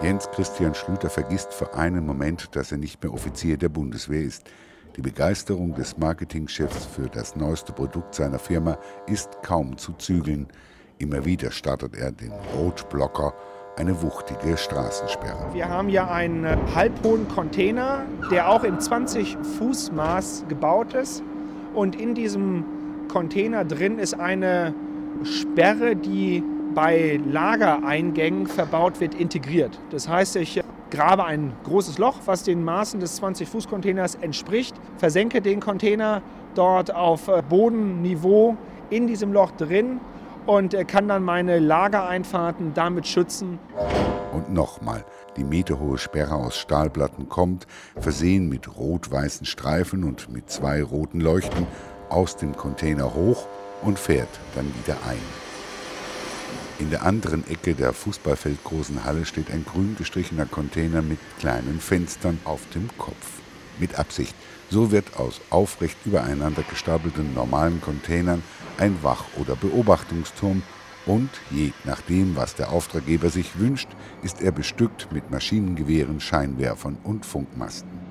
Jens Christian Schlüter vergisst für einen Moment, dass er nicht mehr Offizier der Bundeswehr ist. Die Begeisterung des Marketingchefs für das neueste Produkt seiner Firma ist kaum zu zügeln. Immer wieder startet er den Rotblocker, eine wuchtige Straßensperre. Wir haben hier einen halbhohen Container, der auch im 20-Fuß-Maß gebaut ist. Und in diesem Container drin ist eine Sperre, die bei Lagereingängen verbaut wird, integriert. Das heißt, ich grabe ein großes Loch, was den Maßen des 20-Fuß-Containers entspricht, versenke den Container dort auf Bodenniveau in diesem Loch drin und kann dann meine Lagereinfahrten damit schützen. Und nochmal, die meterhohe Sperre aus Stahlplatten kommt, versehen mit rot-weißen Streifen und mit 2 roten Leuchten, aus dem Container hoch und fährt dann wieder ein. In der anderen Ecke der fußballfeldgroßen Halle steht ein grün gestrichener Container mit kleinen Fenstern auf dem Kopf. Mit Absicht. So wird aus aufrecht übereinander gestapelten normalen Containern ein Wach- oder Beobachtungsturm und, je nachdem, was der Auftraggeber sich wünscht, ist er bestückt mit Maschinengewehren, Scheinwerfern und Funkmasten.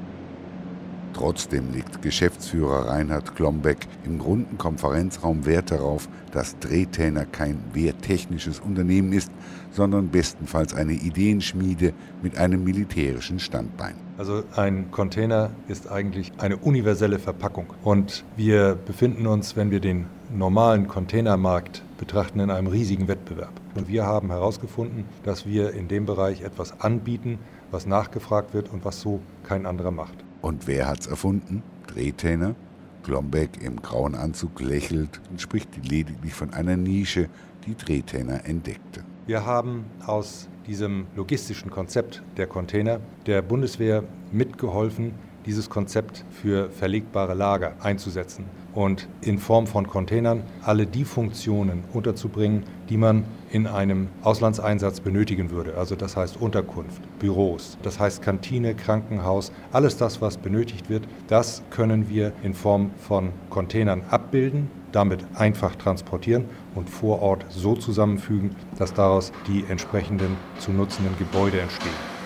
Trotzdem legt Geschäftsführer Reinhard Klombeck im runden Konferenzraum Wert darauf, dass Drehtäner kein wehrtechnisches Unternehmen ist, sondern bestenfalls eine Ideenschmiede mit einem militärischen Standbein. Also ein Container ist eigentlich eine universelle Verpackung. Und wir befinden uns, wenn wir den normalen Containermarkt betrachten, in einem riesigen Wettbewerb. Und wir haben herausgefunden, dass wir in dem Bereich etwas anbieten, was nachgefragt wird und was so kein anderer macht. Und wer hat's erfunden? Drehtäner? Klombeck im grauen Anzug lächelt und spricht lediglich von einer Nische, die Drehtäner entdeckte. Wir haben aus diesem logistischen Konzept der Container der Bundeswehr mitgeholfen, dieses Konzept für verlegbare Lager einzusetzen und in Form von Containern alle die Funktionen unterzubringen, die man in einem Auslandseinsatz benötigen würde. Also das heißt Unterkunft, Büros, das heißt Kantine, Krankenhaus, alles das, was benötigt wird, das können wir in Form von Containern abbilden, damit einfach transportieren und vor Ort so zusammenfügen, dass daraus die entsprechenden zu nutzenden Gebäude entstehen.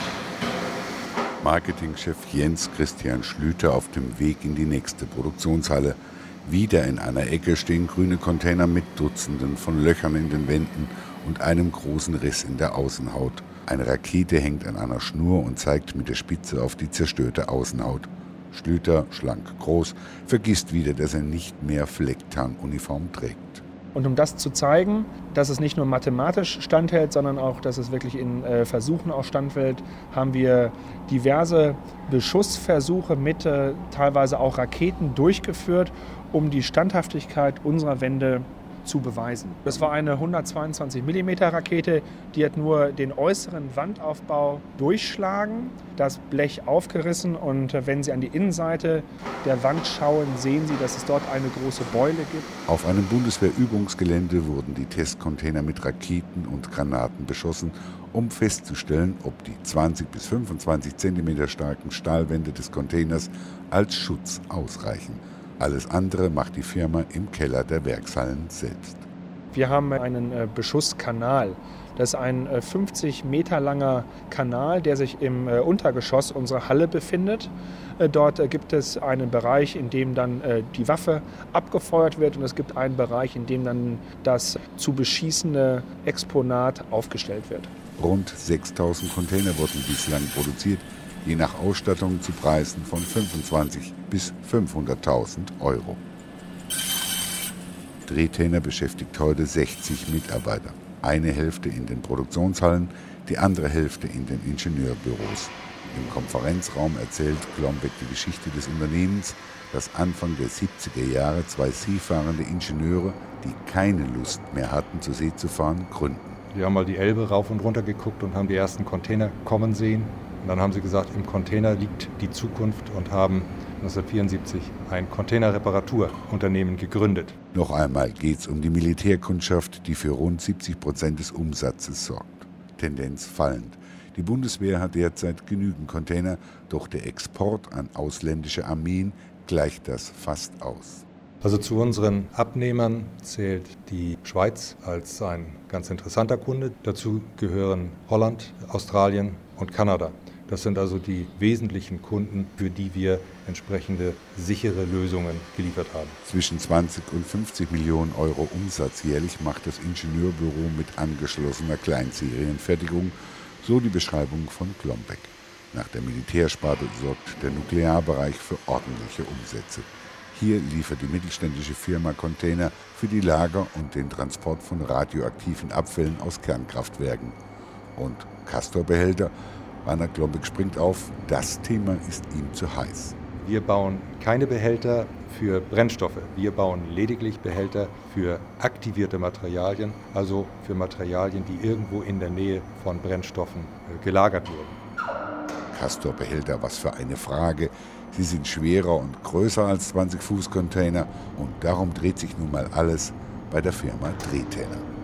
Marketingchef Jens Christian Schlüter auf dem Weg in die nächste Produktionshalle. Wieder in einer Ecke stehen grüne Container mit Dutzenden von Löchern in den Wänden und einem großen Riss in der Außenhaut. Eine Rakete hängt an einer Schnur und zeigt mit der Spitze auf die zerstörte Außenhaut. Schlüter, schlank groß, vergisst wieder, dass er nicht mehr Flecktarnuniform trägt. Und um das zu zeigen, dass es nicht nur mathematisch standhält, sondern auch, dass es wirklich in Versuchen auch standhält, haben wir diverse Beschussversuche mit teilweise auch Raketen durchgeführt, um die Standhaftigkeit unserer Wände zu beweisen. Das war eine 122 mm Rakete, die hat nur den äußeren Wandaufbau durchschlagen, das Blech aufgerissen und wenn Sie an die Innenseite der Wand schauen, sehen Sie, dass es dort eine große Beule gibt. Auf einem Bundeswehrübungsgelände wurden die Testcontainer mit Raketen und Granaten beschossen, um festzustellen, ob die 20 bis 25 cm starken Stahlwände des Containers als Schutz ausreichen. Alles andere macht die Firma im Keller der Werkshallen selbst. Wir haben einen Beschusskanal. Das ist ein 50 Meter langer Kanal, der sich im Untergeschoss unserer Halle befindet. Dort gibt es einen Bereich, in dem dann die Waffe abgefeuert wird und es gibt einen Bereich, in dem dann das zu beschießende Exponat aufgestellt wird. Rund 6.000 Container wurden bislang produziert, je nach Ausstattung zu Preisen von 25.000 bis 500.000 Euro. Drehtäner beschäftigt heute 60 Mitarbeiter. Eine Hälfte in den Produktionshallen, die andere Hälfte in den Ingenieurbüros. Im Konferenzraum erzählt Klombeck die Geschichte des Unternehmens, das Anfang der 70er Jahre 2 seefahrende Ingenieure, die keine Lust mehr hatten, zur See zu fahren, gründen. Wir haben mal die Elbe rauf und runter geguckt und haben die ersten Container kommen sehen. Und dann haben sie gesagt, im Container liegt die Zukunft und haben 1974 ein Containerreparaturunternehmen gegründet. Noch einmal geht es um die Militärkundschaft, die für rund 70% des Umsatzes sorgt. Tendenz fallend. Die Bundeswehr hat derzeit genügend Container, doch der Export an ausländische Armeen gleicht das fast aus. Also zu unseren Abnehmern zählt die Schweiz als ein ganz interessanter Kunde. Dazu gehören Holland, Australien und Kanada. Das sind also die wesentlichen Kunden, für die wir entsprechende sichere Lösungen geliefert haben. Zwischen 20 und 50 Millionen Euro Umsatz jährlich macht das Ingenieurbüro mit angeschlossener Kleinserienfertigung, so die Beschreibung von Glombeck. Nach der Militärsparte sorgt der Nuklearbereich für ordentliche Umsätze. Hier liefert die mittelständische Firma Container für die Lager und den Transport von radioaktiven Abfällen aus Kernkraftwerken. Und Castor-Behälter? Rainer Glombeck springt auf, das Thema ist ihm zu heiß. Wir bauen keine Behälter für Brennstoffe. Wir bauen lediglich Behälter für aktivierte Materialien, also für Materialien, die irgendwo in der Nähe von Brennstoffen gelagert wurden. Castor-Behälter, was für eine Frage. Sie sind schwerer und größer als 20-Fuß-Container und darum dreht sich nun mal alles bei der Firma Drehteller.